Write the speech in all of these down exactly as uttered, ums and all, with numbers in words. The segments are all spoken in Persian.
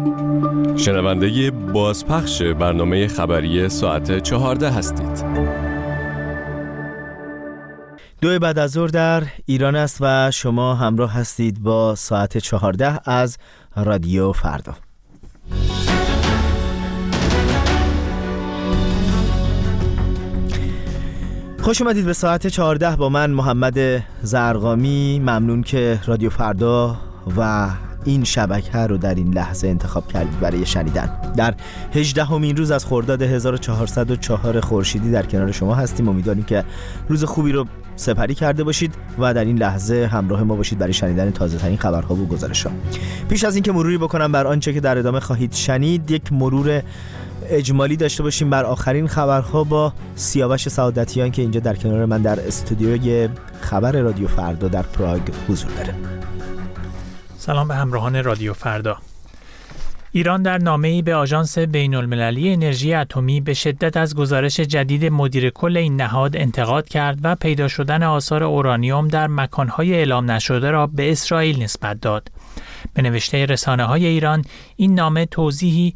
شنونده بازپخش برنامه خبری ساعت چهارده هستید. دو بعد از ظهر در ایران است و شما همراه هستید با ساعت چهارده از رادیو فردا. خوش اومدید به ساعت چهارده با من محمد زرقامی. ممنون که رادیو فردا و این شبکه رو در این لحظه انتخاب کردید برای شنیدن. در هجدهمین روز از خرداد هزار و چهارصد و چهار خورشیدی در کنار شما هستیم. امیدواریم که روز خوبی رو سپری کرده باشید و در این لحظه همراه ما باشید برای شنیدن تازه ترین خبرها و گزارش‌ها. پیش از اینکه مروری بکنم بر آنچه که در ادامه خواهید شنید، یک مرور اجمالی داشته باشیم بر آخرین خبرها با سیاوش سعادتیان که اینجا در کنار من در استودیوی خبر رادیو فردا در پراگ حضور داره. سلام به همراهان رادیو فردا. ایران در نامه‌ای به آژانس بین‌المللی انرژی اتمی به شدت از گزارش جدید مدیر کل این نهاد انتقاد کرد و پیدا شدن آثار اورانیوم در مکان‌های اعلام نشده را به اسرائیل نسبت داد. به نوشته رسانه‌های ایران، این نامه توضیحی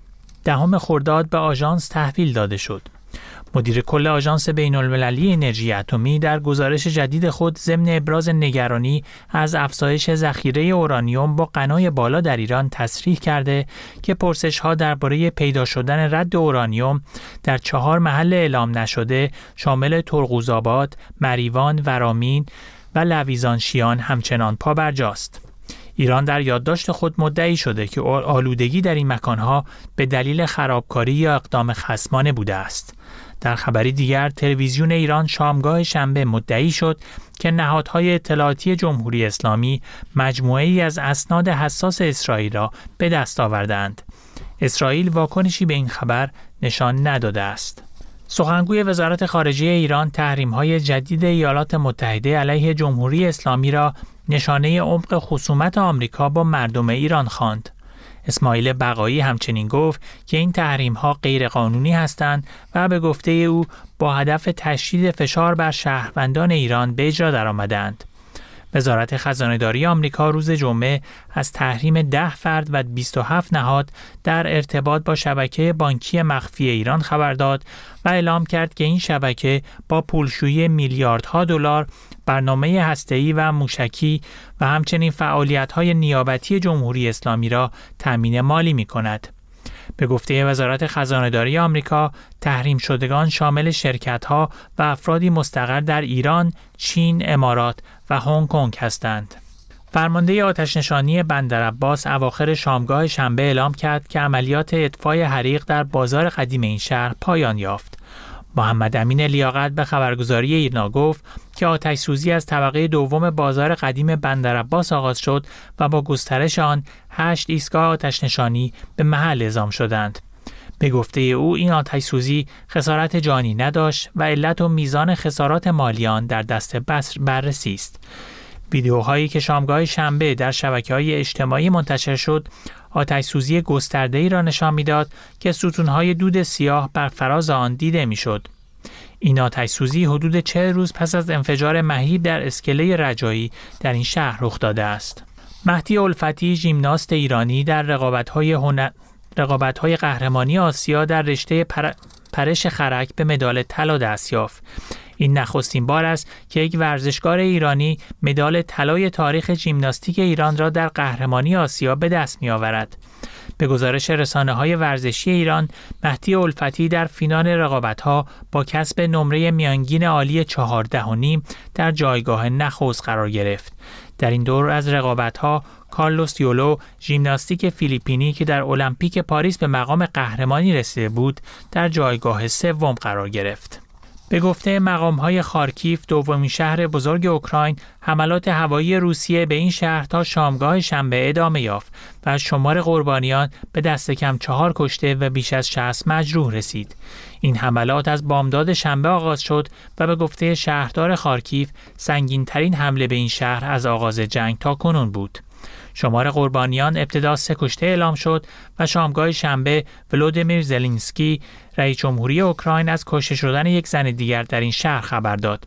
دهم خرداد به آژانس تحویل داده شد. مدیر کل آژانس بین‌المللی انرژی اتمی در گزارش جدید خود ضمن ابراز نگرانی از افزایش ذخیره اورانیوم با غنای بالا در ایران تصریح کرده که پرسش‌ها درباره پیدا شدن رد اورانیوم در چهار محل اعلام نشده شامل ترقوزآباد، مریوان، ورامین و لویزانشیان همچنان پابرجاست. ایران در یادداشت خود مدعی شده که آلودگی در این مکانها به دلیل خرابکاری یا اقدام خصمانه بوده است. در خبری دیگر، تلویزیون ایران شامگاه شنبه مدعی شد که نهادهای اطلاعاتی جمهوری اسلامی مجموعه‌ای از اسناد حساس اسرائیل را به دست آوردند. اسرائیل واکنشی به این خبر نشان نداده است. سخنگوی وزارت خارجه ایران تحریم‌های جدید ایالات متحده علیه جمهوری اسلامی را نشانه عمق خصومت آمریکا با مردم ایران خواند. اسماعیل بقایی همچنین گفت که این تحریم‌ها غیرقانونی هستند و به گفته او با هدف تشدید فشار بر شهروندان ایران به اجرا درآمدند. وزارت خزانه‌داری آمریکا روز جمعه از تحریم ده فرد و بیست و هفت نهاد در ارتباط با شبکه بانکی مخفی ایران خبر داد و اعلام کرد که این شبکه با پولشویی میلیاردها دلار برنامه هسته‌ای و موشکی و همچنین فعالیت‌های نیابتی جمهوری اسلامی را تامین مالی می‌کند. به گفته وزارت خزانه‌داری آمریکا، تحریم شدگان شامل شرکت‌ها و افرادی مستقر در ایران، چین، امارات و هنگ کنگ هستند. فرمانده آتش‌نشانی بندرعباس اواخر شامگاه شنبه اعلام کرد که عملیات اطفای حریق در بازار قدیم این شهر پایان یافت. محمد امین لیاقت به خبرگزاری ایرنا گفت که آتش‌سوزی از طبقه دوم بازار قدیم بندرعباس آغاز شد و با گسترش آن هشت ایستگاه آتش‌نشانی به محل اعزام شدند. به گفته او این آتش‌سوزی خسارت جانی نداشت و علت و میزان خسارات مالی آن در دست بررسی است. ویدیوهایی که شامگاه شنبه در شبکه‌های اجتماعی منتشر شد، آتش‌سوزی گسترده‌ای را نشان می‌داد که ستون‌های دود سیاه بر فراز آن دیده می‌شد. این آتش‌سوزی حدود چهل روز پس از انفجار مهیب در اسکله رجایی در این شهر رخ داده است. مهدی الفتی، ژیمناست ایرانی، در رقابت‌های هنر... رقابت‌های قهرمانی آسیا در رشته پر... پرش خرک به مدال طلا دست یافت. این نخستین بار است که یک ورزشکار ایرانی مدال طلای تاریخ ژیمناستیک ایران را در قهرمانی آسیا به دست می‌آورد. به گزارش رسانه‌های ورزشی ایران، مهدی الفتی در فینال رقابت‌ها با کسب نمره میانگین عالی چهارده و نیم در جایگاه نخست قرار گرفت. در این دور از رقابت‌ها، کارلوس یولو، ژیمناستیک فیلیپینی که در المپیک پاریس به مقام قهرمانی رسیده بود، در جایگاه سوم قرار گرفت. به گفته مقام‌های خارکیف، دومین شهر بزرگ اوکراین، حملات هوایی روسیه به این شهر تا شامگاه شنبه ادامه یافت و شمار قربانیان به دست کم چهار کشته و بیش از شصت مجروح رسید. این حملات از بامداد شنبه آغاز شد و به گفته شهردار خارکیف سنگین‌ترین حمله به این شهر از آغاز جنگ تا کنون بود. شمار قربانیان ابتدا سه کشته اعلام شد و شامگاه شنبه ولودیمیر زلنسکی رئیس جمهوری اوکراین از کشته شدن یک زن دیگر در این شهر خبر داد.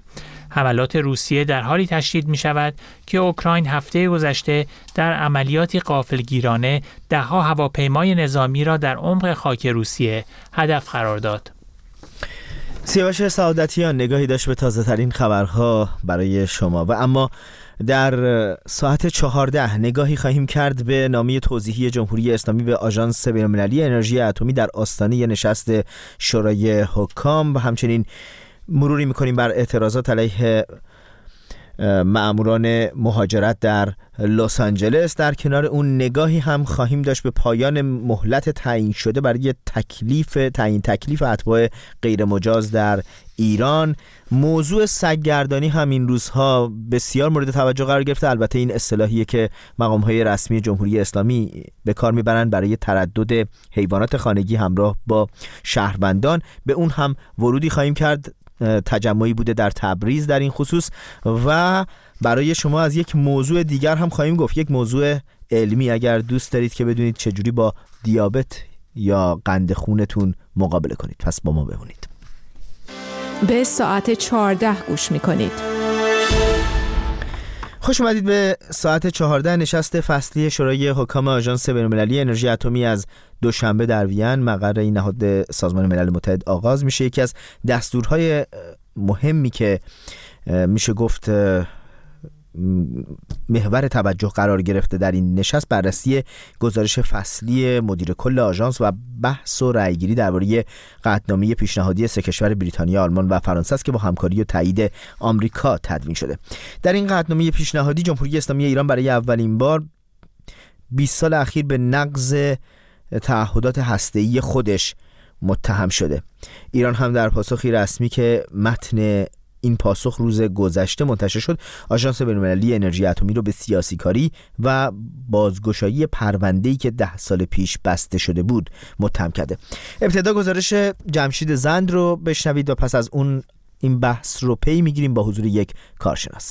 حملات روسیه در حالی تشدید می شود که اوکراین هفته گذشته در عملیاتی غافلگیرانه ده‌ها هواپیمای نظامی را در عمق خاک روسیه هدف قرار داد. سیاوش سعادتیان نگاهی داشت به تازه ترین خبرها برای شما و اما در ساعت چهارده نگاهی خواهیم کرد به نامه توضیحی جمهوری اسلامی به آژانس بین‌المللی انرژی اتمی در آستانه نشست شورای حکام و همچنین مروری می‌کنیم بر اعتراضات علیه مأموران مهاجرت در لس آنجلس. در کنار اون نگاهی هم خواهیم داشت به پایان مهلت تعیین شده برای تکلیف تعیین تکلیف اتباع غیر مجاز در ایران. موضوع سگ‌گردانی هم این روزها بسیار مورد توجه قرار گرفته. البته این اصطلاحیه که مقام‌های رسمی جمهوری اسلامی به کار میبرند برای تردد حیوانات خانگی همراه با شهروندان. به اون هم ورودی خواهیم کرد. تجمعی بوده در تبریز در این خصوص و برای شما از یک موضوع دیگر هم خواهیم گفت، یک موضوع علمی، اگر دوست دارید که بدونید چجوری با دیابت یا قند خونتون مقابله کنید. پس با ما بمونید. به ساعت چهارده گوش میکنید. خوش اومدید به ساعت چهارده. نشست فصلی شورای حکام آژانس بین‌المللی انرژی اتمی از دوشنبه در وین مقر این نهاد سازمان ملل متحد آغاز میشه. یکی از دستورهای مهمی که میشه گفت محور توجه قرار گرفته در این نشست بررسی گزارش فصلی مدیر کل آژانس و بحث و رأیگیری درباره قطعنامه پیشنهادی سه کشور بریتانیا، آلمان و فرانسه است که با همکاری و تایید آمریکا تدوین شده. در این قطعنامه پیشنهادی جمهوری اسلامی ایران برای اولین بار بیست سال اخیر به نقض تعهدات هسته‌ای خودش متهم شده. ایران هم در پاسخی رسمی که متن این پاسخ روز گذشته منتشر شد، آژانس بین‌المللی انرژی اتمی رو به سیاسی کاری و بازگشایی پرونده‌ای که ده سال پیش بسته شده بود متهم کرده. ابتدا گزارش جمشید زند رو بشنوید و پس از اون این بحث رو پی میگیریم با حضور یک کارشناس.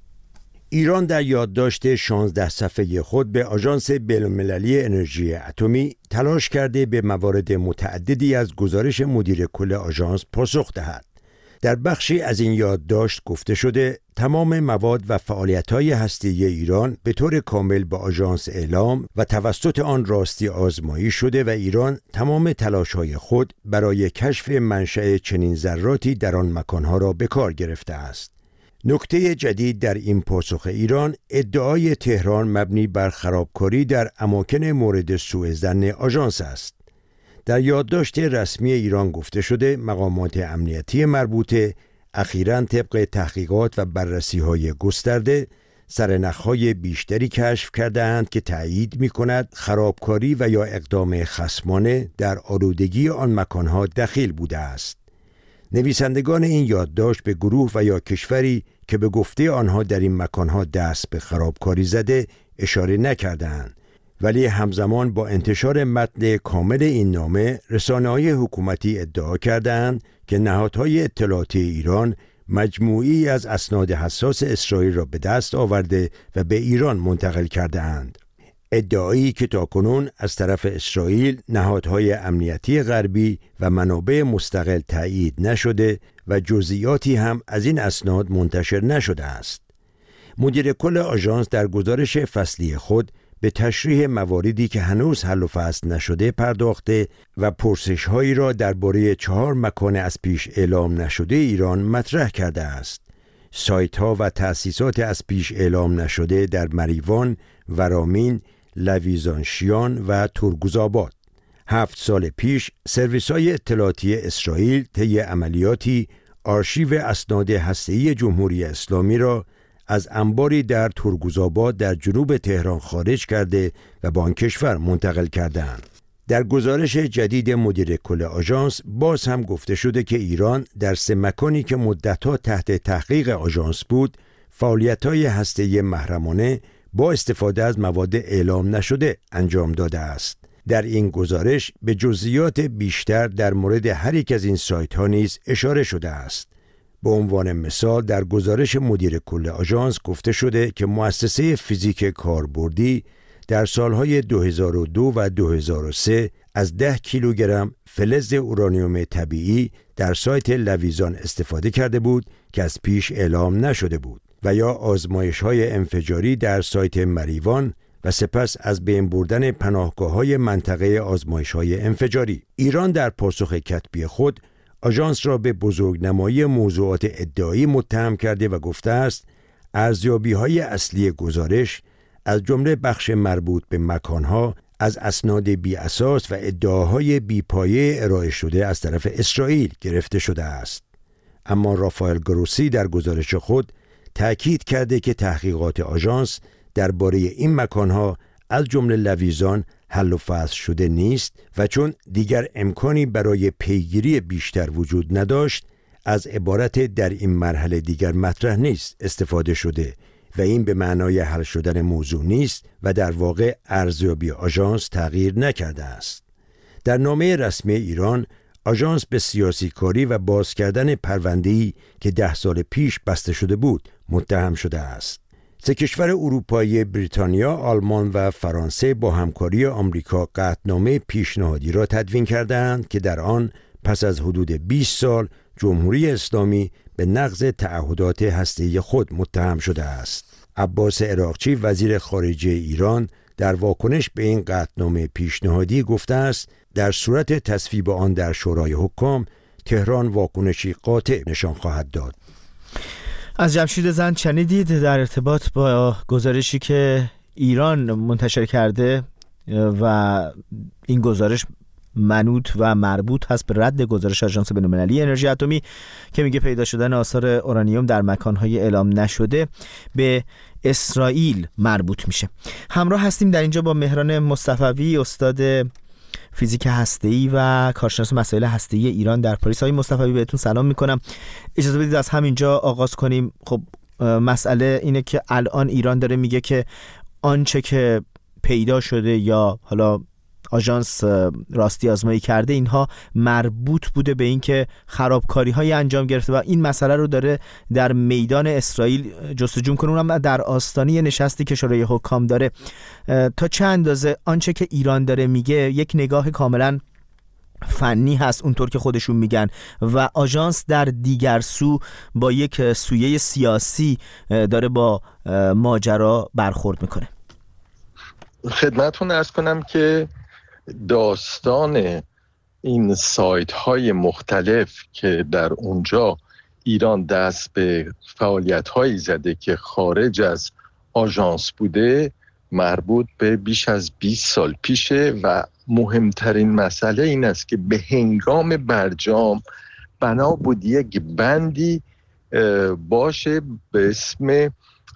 ایران در یادداشت شانزده صفحه‌ای خود به آژانس بین‌المللی انرژی اتمی تلاش کرده به موارد متعددی از گزارش مدیر کل آژانس پاسخ دهد. در بخشی از این یادداشت گفته شده تمام مواد و فعالیت‌های هسته‌ای ایران به طور کامل با آژانس اعلام و توسط آن راستی آزمایی شده و ایران تمام تلاش‌های خود برای کشف منشأ چنین ذراتی در آن مکانها را به کار گرفته است. نکته جدید در این پاسخ ایران ادعای تهران مبنی بر خرابکاری در اماکن مورد سوء ظن آژانس است. در یادداشت رسمی ایران گفته شده مقامات امنیتی مربوطه اخیراً طبق تحقیقات و بررسی‌های گسترده سرنخ‌های بیشتری کشف کرده‌اند که تأیید می‌کند خرابکاری و یا اقدام خصمانه در آلودگی آن مکانها دخیل بوده است. نویسندگان این یادداشت به گروه و یا کشوری که به گفته آنها در این مکانها دست به خرابکاری زده اشاره نکردند، ولی همزمان با انتشار متن کامل این نامه رسانه‌های حکومتی ادعا کردند که نهادهای اطلاعاتی ایران مجموعی از اسناد حساس اسرائیل را به دست آورده و به ایران منتقل کرده‌اند. ادعایی که تاکنون از طرف اسرائیل، نهادهای امنیتی غربی و منابع مستقل تایید نشده و جزئیاتی هم از این اسناد منتشر نشده است. مدیر کل آژانس در گزارش فصلی خود به تشریح مواردی که هنوز حل و فصل نشده پرداخته و پرسش‌هایی را درباره چهار مکان از پیش اعلام نشده ایران مطرح کرده است. سایت‌ها و تأسیسات از پیش اعلام نشده در مریوان، ورامین، لویزانشیان و ترگوزآباد. هفت سال پیش سرویس‌های اطلاعاتی اسرائیل طی عملیاتی آرشیو اسناد هسته‌ای جمهوری اسلامی را از انباری در ترگوزآباد در جنوب تهران خارج کرده و به آن کشور منتقل کردند. در گزارش جدید مدیر کل آژانس باز هم گفته شده که ایران در سه مکانی که مدت‌ها تحت تحقیق آژانس بود، فعالیت‌های هسته‌ای محرمانه با استفاده از مواد اعلام نشده انجام داده است. در این گزارش به جزئیات بیشتر در مورد هر یک از این سایت‌ها نیز اشاره شده است. به عنوان مثال در گزارش مدیر کل آژانس گفته شده که مؤسسه فیزیک کاربردی در سالهای دو هزار و دو و دو هزار و سه از ده کیلوگرم فلز اورانیوم طبیعی در سایت لویزان استفاده کرده بود که از پیش اعلام نشده بود و یا آزمایش‌های انفجاری در سایت مریوان و سپس از بین بردن پناهگاه‌های منطقه آزمایش‌های انفجاری. ایران در پاسخ کتبی خود آژانس را به بزرگنمایی موضوعات ادعایی متهم کرده و گفته است ارزیابی‌های اصلی گزارش از جمله بخش مربوط به مکانها از اسناد بی اساس و ادعاهای بی پایه ارائه شده از طرف اسرائیل گرفته شده است. اما رافائل گروسی در گزارش خود تأکید کرده که تحقیقات آژانس درباره این مکانها از جمله لویزان حل و فصل شده نیست و چون دیگر امکانی برای پیگیری بیشتر وجود نداشت از عبارت در این مرحله دیگر مطرح نیست استفاده شده و این به معنای حل شدن موضوع نیست و در واقع ارزیابی آژانس تغییر نکرده است. در نامه رسمی ایران آژانس به سیاسی کاری و باز کردن پرونده‌ای که ده سال پیش بسته شده بود متهم شده است. سه کشور اروپایی بریتانیا، آلمان و فرانسه با همکاری آمریکا قطعنامه پیشنهادی را تدوین کردند که در آن پس از حدود بیست سال جمهوری اسلامی به نقض تعهدات هسته‌ای خود متهم شده است. عباس عراقچی وزیر خارجه ایران در واکنش به این قطعنامه پیشنهادی گفته است در صورت تصویب آن در شورای حکام تهران واکنشی قاطع نشان خواهد داد. از جمشید زند شنیدید در ارتباط با گزارشی که ایران منتشر کرده و این گزارش منوط و مربوط هست به رد گزارش آژانس بین‌المللی انرژی اتمی که میگه پیدا شدن آثار اورانیوم در مکانهای اعلام نشده به اسرائیل مربوط میشه. همراه هستیم در اینجا با مهران مصطفوی، استاد فیزیک هسته‌ای و کارشناس مسائل هسته‌ای ایران در پاریس. آقای مصطفوی بهتون سلام میکنم. اجازه بدید از همینجا آغاز کنیم. خب مسئله اینه که الان ایران داره میگه که آنچه که پیدا شده یا حالا آژانس راستی آزمایی کرده اینها مربوط بوده به اینکه خرابکاری‌های انجام گرفته و این مسئله رو داره در میدان اسرائیل جستجو می‌کنه، اونم در آستانه نشستی که شورای حکام داره. تا چه اندازه آنچه که ایران داره میگه یک نگاه کاملا فنی هست اونطور که خودشون میگن و آژانس در دیگر سو با یک سویه سیاسی داره با ماجرا برخورد میکنه؟ خدمتتون عرض کنم که داستان این سایت های مختلف که در اونجا ایران دست به فعالیت هایی زده که خارج از آژانس بوده مربوط به بیش از بیست سال پیشه و مهمترین مسئله این است که به هنگام برجام بنا بود یک بندی باشه به اسم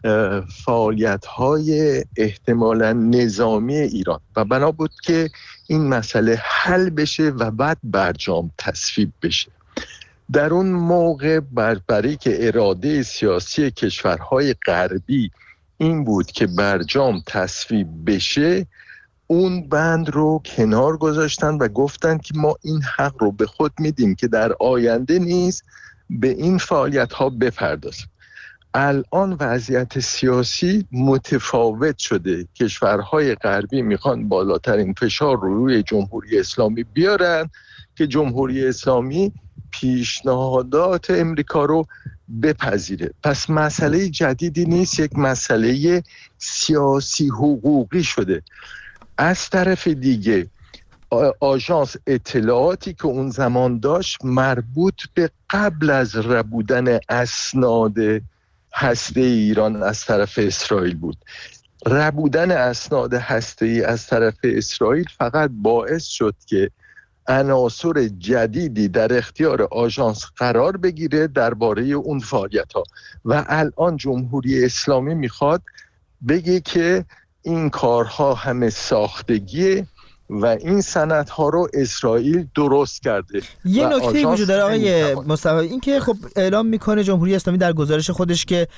فعالیت‌های احتمالاً نظامی ایران و بنا بود که این مسئله حل بشه و بعد برجام تصویب بشه. در اون موقع برای که اراده سیاسی کشورهای غربی این بود که برجام تصویب بشه اون بند رو کنار گذاشتن و گفتن که ما این حق رو به خود میدیم که در آینده نیز به این فعالیت‌ها بپردازیم. الان وضعیت سیاسی متفاوت شده. کشورهای غربی میخوان بالاترین فشار رو روی جمهوری اسلامی بیارن که جمهوری اسلامی پیشنهادات امریکا رو بپذیره. پس مسئله جدیدی نیست، یک مسئله سیاسی حقوقی شده. از طرف دیگه آژانس اطلاعاتی که اون زمان داشت مربوط به قبل از ربودن اسناد هسته ایران از طرف اسرائیل بود. ربودن اسناد هسته‌ای از طرف اسرائیل فقط باعث شد که عناصر جدیدی در اختیار آژانس قرار بگیره درباره اون فعالیت‌ها و الان جمهوری اسلامی میخواد بگه که این کارها همه ساختگیه و این سندها رو اسرائیل درست کرده. یه نکته وجود داره آقای مصطفی، این که خب اعلام میکنه جمهوری اسلامی در گزارش خودش که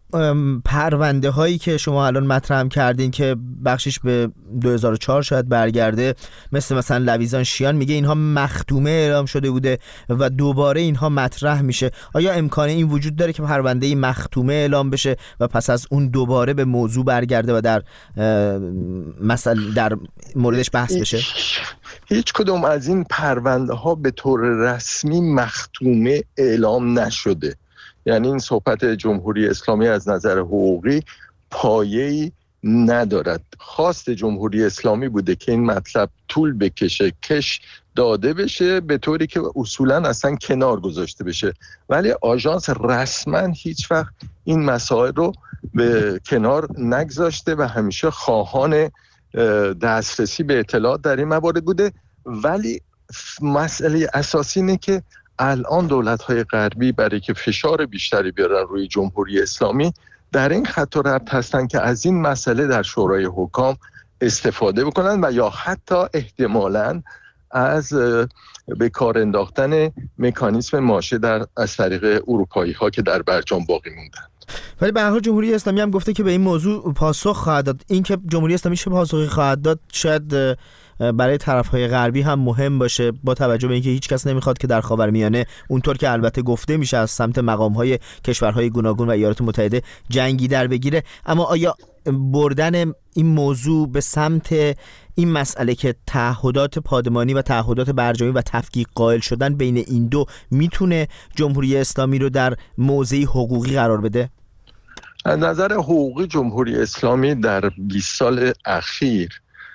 پرونده هایی که شما الان مطرح کردین که بخشش به دو هزار و چهار شاید برگرده، مثل مثلا لویزان شیان، میگه اینها مختومه اعلام شده بوده و دوباره اینها مطرح میشه. آیا امکان این وجود داره که پرونده مختومه اعلام بشه و پس از اون دوباره به موضوع برگرده و در مثلا در موردش بحث بشه؟ هیچ کدوم از این پرونده ها به طور رسمی مختومه اعلام نشده. یعنی این صحبت جمهوری اسلامی از نظر حقوقی پایه‌ای ندارد. خواست جمهوری اسلامی بوده که این مطلب طول بکشه، کش داده بشه، به طوری که اصولا اصلا کنار گذاشته بشه، ولی آژانس رسما هیچ وقت این مسائل رو به کنار نگذاشته و همیشه خواهان دسترسی به اطلاعات در این موارد بوده. ولی مسئله اساسی اینه که الان دولت‌های غربی برای که فشار بیشتری بیارن روی جمهوری اسلامی در این خط و ربط هستن که از این مسئله در شورای حکام استفاده بکنن و یا حتی احتمالاً از به کار انداختن مکانیزم ماشه در از طریق اروپایی ها که در برجام باقی موندن. ولی به هر حال جمهوری اسلامی هم گفته که به این موضوع پاسخ خواهد داد. این که جمهوری اسلامی چه پاسخی خواهد داد شاید برای طرف‌های غربی هم مهم باشه، با توجه به اینکه هیچ کس نمیخواد که در خاورمیانه اونطور که البته گفته میشه از سمت مقام‌های کشورهای گوناگون و ایالات متحده جنگی در بگیره. اما آیا بردن این موضوع به سمت این مسئله که تعهدات پادمانی و تعهدات برجامی و تفکیک قائل شدن بین این دو میتونه جمهوری اسلامی رو در موضعی حقوقی قرار بده؟ از نظر حقوقی جمهوری اسلامی در بیست سال اخیر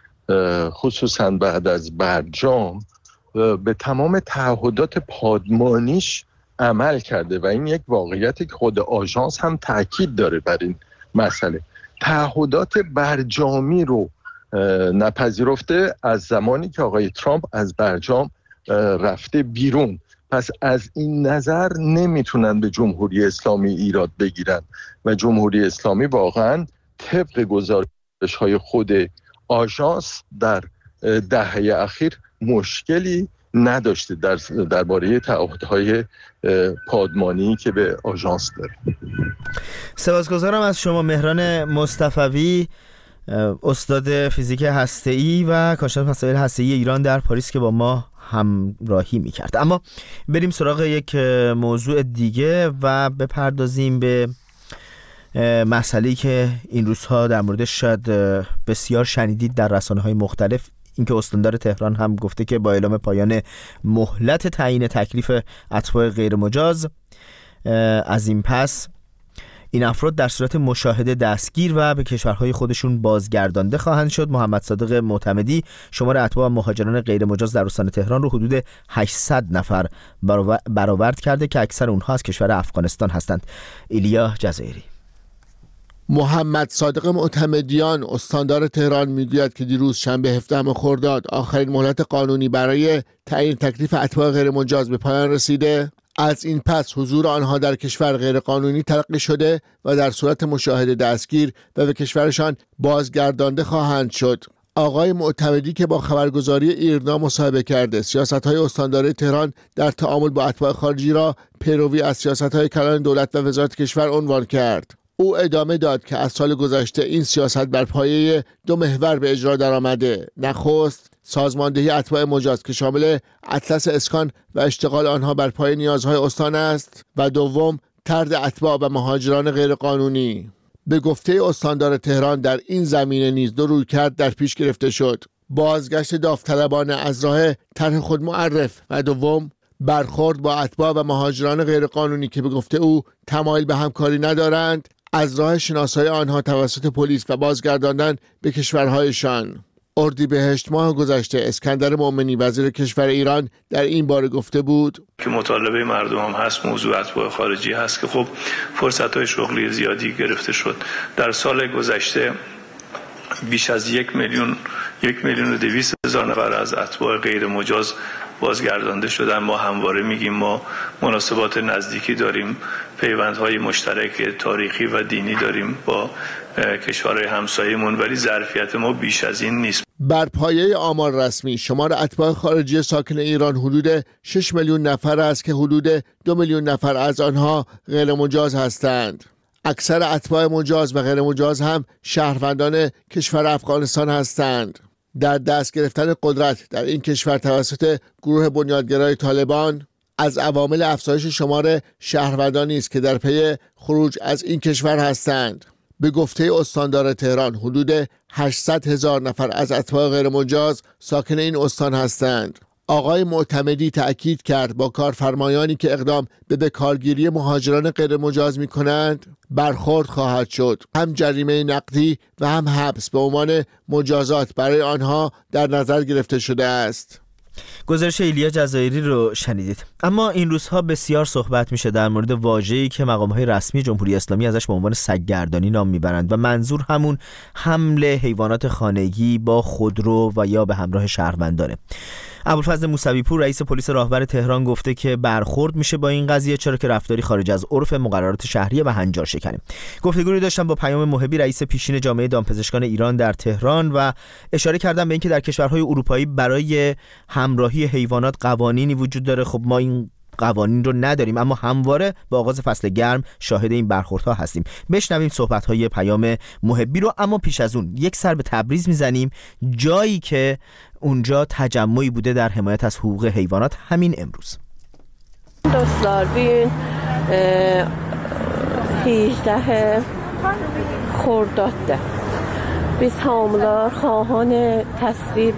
خصوصا بعد از برجام به تمام تعهدات پادمانیش عمل کرده و این یک واقعیتی که خود آژانس هم تاکید داره بر این مسئله. تعهدات برجامی رو نپذیرفته از زمانی که آقای ترامپ از برجام رفته بیرون. پس از این نظر نمیتونن به جمهوری اسلامی ایراد بگیرن و جمهوری اسلامی واقعا طبق گزارش‌های خود آژانس در دهه اخیر مشکلی نداشته در درباره تعهدهای پادمانی که به آژانس داره. سپاسگزارم از شما مهران مصطفوی، استاد فیزیک هسته‌ای و کارشناس مسائل هسته‌ای ایران در پاریس که با ما همراهی می‌کرد. اما بریم سراغ یک موضوع دیگه و بپردازیم به مسئله‌ای که این روزها در موردش شاید بسیار شنیدید در رسانه‌های مختلف، اینکه استاندار تهران هم گفته که با اعلام پایان مهلت تعیین تکلیف اتباع غیر مجاز از این پس این افراد در صورت مشاهده دستگیر و به کشورهای خودشون بازگردانده خواهند شد. محمد صادق معتمدی شمار اتباع مهاجران غیر مجاز در استان تهران رو حدود هشتصد نفر برآورد کرده که اکثر اونها از کشور افغانستان هستند. ایلیا جزایری. محمد صادق معتمدیان استاندار تهران میگوید که دیروز شنبه هفدهم خرداد آخرین مهلت قانونی برای تعیین تکلیف اتباع غیر مجاز به پایان رسیده. از این پس حضور آنها در کشور غیر قانونی تلقی شده و در صورت مشاهده دستگیر و به کشورشان بازگردانده خواهند شد. آقای معتمدی که با خبرگزاری ایرنا مصاحبه کرده سیاست‌های استانداری تهران در تعامل با اتباع خارجی را پیروی از سیاست‌های کلان دولت و وزارت کشور عنوان کرد. او ادامه داد که از سال گذشته این سیاست بر پایه دو محور به اجرا درآمده. نخست سازماندهی اتباع مجاز که شامل اطلس اسکان و اشتغال آنها بر پایه نیازهای استان است و دوم طرد اتباع و مهاجران غیرقانونی. به گفته استاندار تهران در این زمینه نیز دو رویکرد در پیش گرفته شد: بازگشت داوطلبانه از راه طرح خود معرف و دوم برخورد با اتباع و مهاجران غیرقانونی که به گفته او تمایل به همکاری ندارند از راه شناسایی آنها توسط پلیس و بازگرداندن به کشورهایشان. اردیبهشت ماه گذشته اسکندر مومنی وزیر کشور ایران در این باره گفته بود که مطالبه مردم هم هست، موضوع اتباع خارجی هست که خب فرصت‌های شغلی زیادی گرفته شد. در سال گذشته بیش از یک میلیون یک میلیون و دویست هزار نفر از اتباع غیر مجاز بازگردانده شدن. ما همواره میگیم ما مناسبات نزدیکی داریم، پیوندهای مشترک تاریخی و دینی داریم با کشورهای همسایه‌مون، ولی ظرفیت ما بیش از این نیست. بر پایه آمار رسمی شمار اتباع خارجی ساکن ایران حدود شش میلیون نفر است که حدود دو میلیون نفر از آنها غیر مجاز هستند. اکثر اتباع مجاز و غیر مجاز هم شهروندان کشور افغانستان هستند. در دست گرفتن قدرت در این کشور توسط گروه بنیادگرای طالبان از عوامل افزایش شمار شهروندانی است که در پی خروج از این کشور هستند. به گفته استاندار تهران حدود هشتصد هزار نفر از اتباع غیرمجاز ساکن این استان هستند. آقای معتمدی تأکید کرد با کارفرمایانی که اقدام به بکارگیری مهاجران غیرمجاز می کنند برخورد خواهد شد. هم جریمه نقدی و هم حبس به عنوان مجازات برای آنها در نظر گرفته شده است. گزارش ایلیا جزایری رو شنیدید. اما این روزها بسیار صحبت میشه در مورد واژه‌ای که مقام‌های رسمی جمهوری اسلامی ازش به عنوان سگ‌گردانی نام میبرند و منظور همون حمل حیوانات خانگی با خودرو و یا به همراه شهروندانه. ابوالفضل موسوی پور رئیس پلیس راهور تهران گفته که برخورد میشه با این قضیه چرا که رفتاری خارج از عرف مقررات شهریه و هنجار شکنی. گفتگوی داشتم با پیام محبی رئیس پیشین جامعه دامپزشکان ایران در تهران و اشاره کردم به اینکه در کشورهای اروپایی برای همراهی حیوانات قوانینی وجود داره. خب ما این قوانین رو نداریم، اما همواره با آغاز فصل گرم شاهد این برخوردها هستیم. بشنویم صحبت‌های پیام محبی رو، اما پیش از اون یک سر به تبریز میزنیم، جایی که اونجا تجمعی بوده در حمایت از حقوق حیوانات همین امروز. دوستار بین هجده خرداد biz hamılar xahan təsvib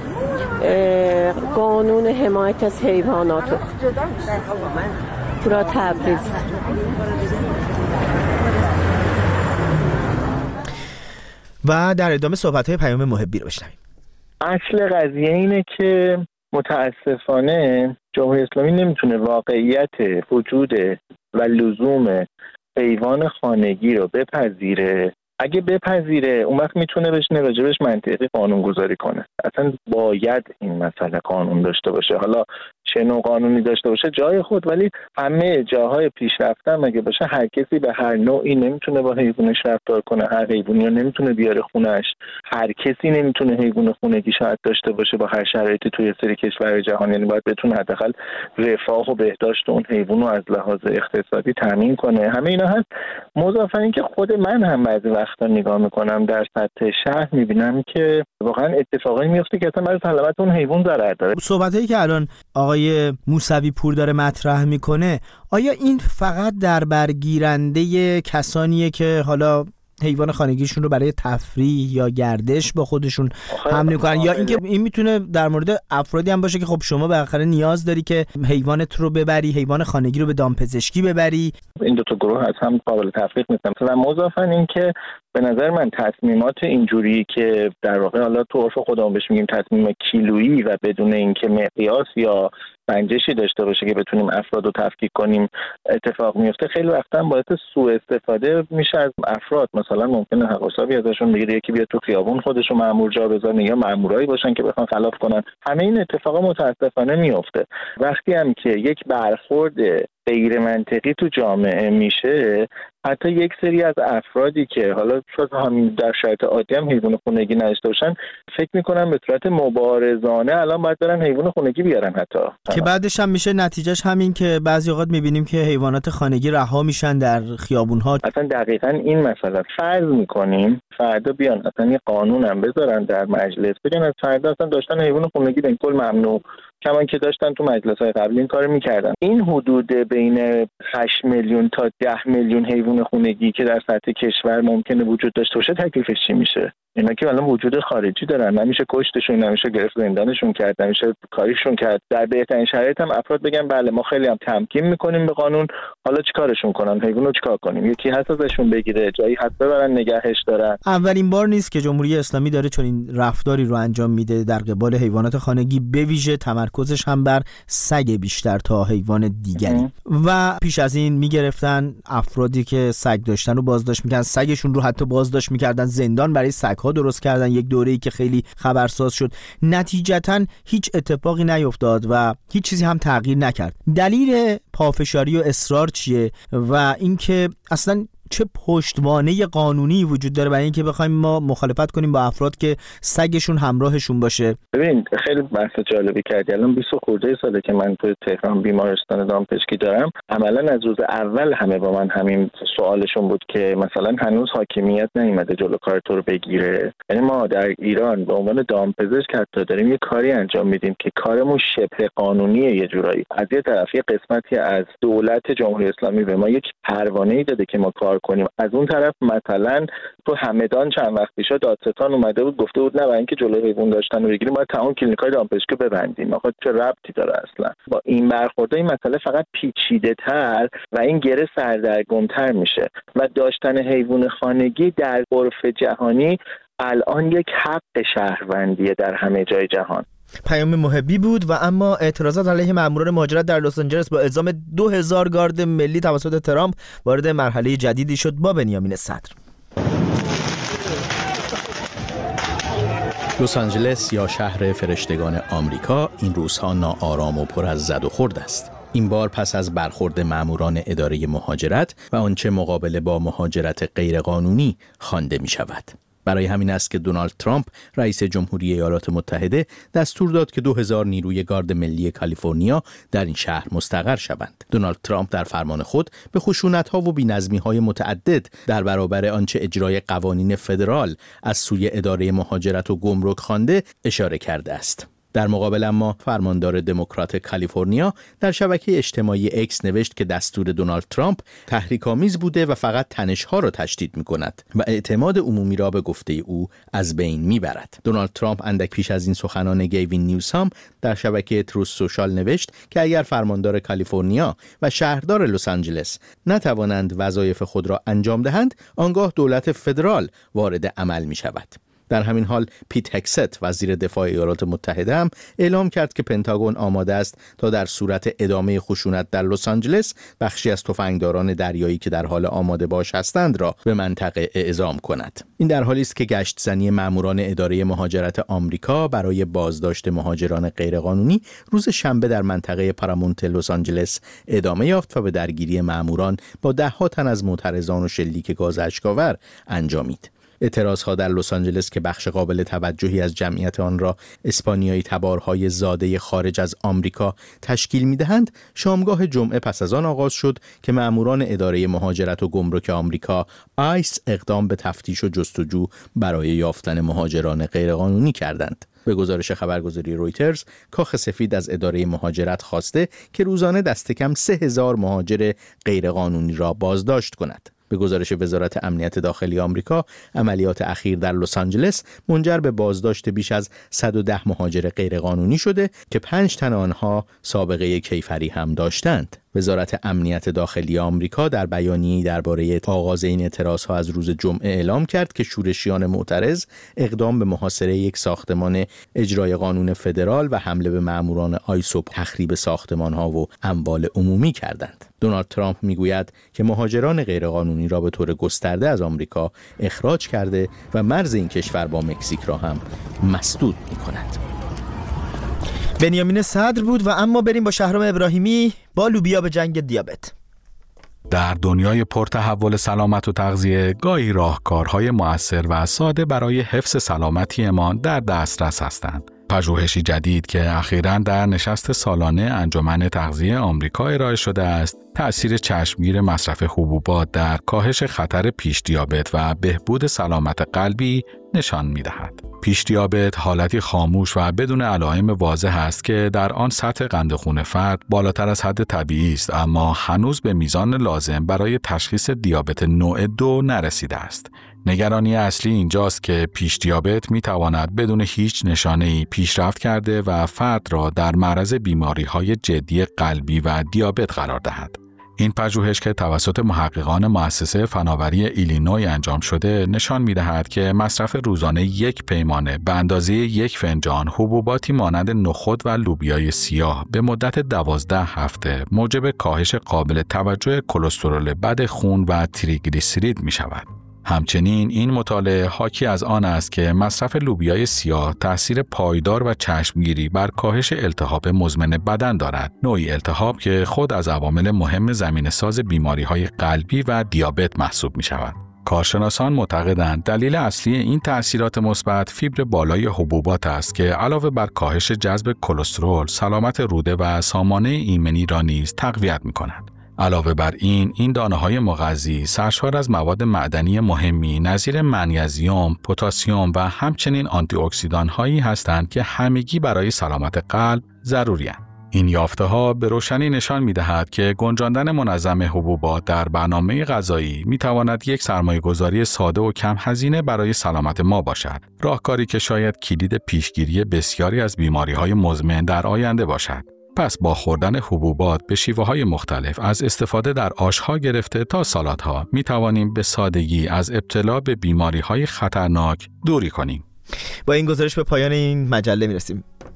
qanun himayət az heyvanatıq. Bura Təbriz. و در ادامه صحبت‌های پیام محبی رو بشنویم. اصل قضیه اینه که متاسفانه جمهوری اسلامی نمیتونه واقعیت وجود و لزوم حیوان خانگی رو بپذیره. اگه بپذیره اون وقت میتونه بشینه راجبش منطقی قانون گذاری کنه. اصلا باید این مسئله قانون داشته باشه. حالا چه نوع قانونی داشته باشه جای خود، ولی همه جاهای پیشرفته مگه باشه هر کسی به هر نوعی نمیتونه با حیوانش رفتار کنه، هر حیوانی رو نمیتونه بیاره خونش، هر کسی نمیتونه حیوان خونگی شاید داشته باشه با هر شرایطی توی سری کشور جهان. یعنی باید بتونه حداقل رفاه و بهداشت اون حیوان رو از لحاظ اقتصادی تامین کنه. همه اینا هست. مضافاً اینکه خود من هم بعضی وقتا نگاه میکنم در سطح شهر میبینم که واقعا اتفاقایی میفته که اصلا برای سلامت اون حیوان ضرر داره. صحبتایی که الان آقای موسوی پور داره مطرح میکنه، آیا این فقط در برگیرنده کسانیه که حالا حیوان خانگیشون رو برای تفریح یا گردش با خودشون حمل میکنن، یا اینکه این میتونه در مورد افرادی هم باشه که خب شما بالاخره نیاز داری که حیوانت رو ببری، حیوان خانگی رو به دامپزشکی ببری؟ این دو تا گروه از هم قابل تفریق نیستن. و مضافاً این که به نظر من تصمیمات اینجوری که در واقع حالا تو عرف خودمون بهش میگیم تصمیم کیلویی و بدون اینکه مقیاس یا سنجشی داشته باشه که بتونیم افراد رو تفکیک کنیم اتفاق میفته، خیلی وقتا باعث سوء استفاده میشه از افراد. مثلا ممکنه حقاسابی ازشون بگیره، یکی بیاد تو خیابون خودش رو مأمور جا بذاره، یا مأمورایی باشن که بخوان خلاف کنن. همه این اتفاقا متاسفانه میفته. وقتی هم که یک برخورد غیر منطقی تو جامعه میشه، حتی یک سری از افرادی که حالا شاید همین در شرایط عادی هم حیوان خونگی نداشته باشن، فکر میکنن به صورت مبارزانه الان باید برن حیوان خونگی بیارن، حتی که بعدش هم میشه نتیجهش همین که بعضی اوقات میبینیم که حیوانات خانگی رها میشن در خیابون‌ها. اصلا دقیقاً این مسئله فرض میکنیم فردا بیان اصلا یه قانون هم بذارن در مجلس، بگن از فردا اصلا داشتن حیوان خونگی به کل ممنوع، کمان که داشتن تو مجلس‌های قبلی این کارو میکردن. این حدود بین هشت میلیون تا ده میلیون حیوان خونگی که در سطح کشور ممکنه وجود داشته باشه تکلیفش چی میشه؟ اینا که الان وجود خارجی دارن، نمیشه کشتشون، نمیشه گرفت زندانشون کرد، نمیشه کاریشون کرد. در بهترین شرایط هم افراد بگن بله ما خیلی هم تمکین میکنیم به قانون، حالا چیکارشون کنن؟ حیوانو چیکار کنیم؟ یکی هست ازشون بگیره، جایی هست ببرن نگهش دارن. اولین بار نیست که جمهوری اسلامی داره چون این رفتاری رو انجام میده در قبال حیوانات خانگی، به ویژه تمرکزش هم بر سگ بیشتر تا حیوان دیگری. و پیش از این میگرفتن افرادی که سگ داشتن رو بازداشت میکردن، سگشون رو حتی بازداشت میکردن، زندان برای سگ درست کردن، یک دوره‌ای که خیلی خبرساز شد. نتیجتاً هیچ اتفاقی نیفتاد و هیچ چیزی هم تغییر نکرد. دلیل پافشاری و اصرار چیه و اینکه اصلاً چه پشتوانه قانونی وجود داره برای اینکه بخوایم ما مخالفت کنیم با افراد که سگشون همراهشون باشه؟ ببین خیلی بحث جالبی کردی. الان بیست خورده ساله که من تو تهران بیمارستان دامپزشکی دارم. عملاً از روز اول همه با من همین سوالشون بود که مثلا هنوز حاکمیت نیومده جلو کار تو رو بگیره. یعنی ما در ایران به عنوان دامپزشک حتی داریم یه کاری انجام میدیم که کارمون شبه قانونیه یه جورایی. از یه طرف یه قسمتی از دولت جمهوری اسلامی به ما یک پروانه‌ای داده که ما کار بکنیم. از اون طرف مثلا تو همدان چند وقت پیش دادستان اومده بود گفته بود نه برای اینکه جلوی حیوان داشتن رو بگیریم باید تمام کلینیکای دامپزشکی ببندیم. آخه چه ربطی داره اصلا؟ با این برخورد این مسئله فقط پیچیده‌تر و این گره سردرگم‌تر میشه و داشتن حیوان خانگی در عرف جهانی الان یک حق شهروندیه در همه جای جهان. پیام محبی بود و اما اعتراضات علیه ماموران مهاجرت در لس آنجلس با اعزام دو هزار گارد ملی توسط ترامپ وارد مرحله جدیدی شد. با بنیامین صدر. لس آنجلس یا شهر فرشتگان آمریکا این روزها ناآرام و پر از زد و خورد است. این بار پس از برخورد ماموران اداره مهاجرت و آنچه مقابله با مهاجرت غیرقانونی خوانده می شود. برای همین است که دونالد ترامپ رئیس جمهوری ایالات متحده دستور داد که دو هزار نیروی گارد ملی کالیفرنیا در این شهر مستقر شوند. دونالد ترامپ در فرمان خود به خشونت‌ها و بی‌نظمی‌های متعدد در برابر آنچه اجرای قوانین فدرال از سوی اداره مهاجرت و گمرک خوانده اشاره کرده است. در مقابل اما فرماندار دموکرات کالیفرنیا در شبکه اجتماعی اکس نوشت که دستور دونالد ترامپ تحریک‌آمیز بوده و فقط تنش‌ها را تشدید می‌کند و اعتماد عمومی را به گفته او از بین می‌برد. دونالد ترامپ اندک پیش از این سخنان گیوین نیوسام در شبکه تروث سوشال نوشت که اگر فرماندار کالیفرنیا و شهردار لس آنجلس نتوانند وظایف خود را انجام دهند، آنگاه دولت فدرال وارد عمل می‌شود. در همین حال پیت هکست وزیر دفاع ایالات متحده هم اعلام کرد که پنتاگون آماده است تا در صورت ادامه خشونت در لس آنجلس بخشی از تفنگداران دریایی که در حال آماده باش هستند را به منطقه اعزام کند. این در حالی است که گشت زنی ماموران اداره مهاجرت آمریکا برای بازداشت مهاجران غیرقانونی روز شنبه در منطقه پارامونت لس آنجلس ادامه یافت و به درگیری ماموران با ده‌ها تن از معترضان و شلیک گاز اشک‌آور انجامید. اعتراضها در لس آنجلس که بخش قابل توجهی از جمعیت آن را اسپانیایی تبارهای زاده خارج از آمریکا تشکیل می‌دهند، شامگاه جمعه پس از آن آغاز شد که ماموران اداره مهاجرت و گمرک آمریکا آیس اقدام به تفتیش و جستجو برای یافتن مهاجران غیرقانونی کردند. به گزارش خبرگزاری رویترز، کاخ سفید از اداره مهاجرت خواسته که روزانه دست کم سه هزار مهاجر غیرقانونی را بازداشت کند. به گزارش وزارت امنیت داخلی آمریکا، عملیات اخیر در لس آنجلس منجر به بازداشت بیش از صد و ده مهاجر غیرقانونی شده که پنج تن آنها سابقه کیفری هم داشتند. وزارت امنیت داخلی آمریکا در بیانیه‌ای درباره آغاز این اعتراضها از روز جمعه اعلام کرد که شورشیان معترض اقدام به محاصره یک ساختمان اجرای قانون فدرال و حمله به ماموران آیس و تخریب ساختمان‌ها و اموال عمومی کردند. دونالد ترامپ میگوید که مهاجران غیرقانونی را به طور گسترده از آمریکا اخراج کرده و مرز این کشور با مکزیک را هم مسدود می‌کند. بنیامین صدر بود و اما بریم با شهرام ابراهیمی با لوبیا به جنگ دیابت. در دنیای پرتحول سلامت و تغذیه گاهی راهکارهای مؤثر و ساده برای حفظ سلامتیمان در دسترس هستند. پژوهشی جدید که اخیراً در نشست سالانه انجمن تغذیه آمریکا ارائه شده است، تأثیر چشمگیر مصرف حبوبات در کاهش خطر پیش دیابت و بهبود سلامت قلبی نشان می‌دهد. پیش دیابت حالتی خاموش و بدون علائم واضح است که در آن سطح قند خون فرد بالاتر از حد طبیعی است، اما هنوز به میزان لازم برای تشخیص دیابت نوع دو نرسیده است. نگرانی اصلی اینجاست که پیش دیابت می تواند بدون هیچ نشانه‌ای پیشرفت کرده و فرد را در معرض بیماری‌های جدی قلبی و دیابت قرار دهد. این پژوهش که توسط محققان مؤسسه فناوری ایلینوی انجام شده نشان می‌دهد که مصرف روزانه یک پیمانه به اندازه یک فنجان حبوباتی مانند نخود و لوبیای سیاه به مدت دوازده هفته موجب کاهش قابل توجه کلسترول بد خون و تریگلیسیرید می‌شود. همچنین این مطالعه حاکی از آن است که مصرف لوبیای سیاه تأثیر پایدار و چشمگیری بر کاهش التهاب مزمن بدن دارد، نوعی التهاب که خود از عوامل مهم زمینه‌ساز بیماری‌های قلبی و دیابت محسوب می‌شود. کارشناسان معتقدند دلیل اصلی این تأثیرات مثبت فیبر بالای حبوبات است که علاوه بر کاهش جذب کلسترول، سلامت روده و سامانه ایمنی را نیز تقویت می‌کند. علاوه بر این، این دانه‌های مغذی سرشار از مواد معدنی مهمی نظیر منیزیم، پتاسیم و همچنین آنتی اکسیدان‌هایی هستند که همگی برای سلامت قلب ضروری‌اند. این یافته‌ها به روشنی نشان می‌دهد که گنجاندن منظم حبوبات در برنامه غذایی می‌تواند یک سرمایه‌گذاری ساده و کم هزینه برای سلامت ما باشد. راهکاری که شاید کلید پیشگیری بسیاری از بیماری‌های مزمن در آینده باشد. پس با خوردن حبوبات به شیوه‌های مختلف از استفاده در آش‌ها گرفته تا سالادها می‌توانیم به سادگی از ابتلا به بیماری‌های خطرناک دوری کنیم. با این گزارش به پایان این مجله می‌رسیم.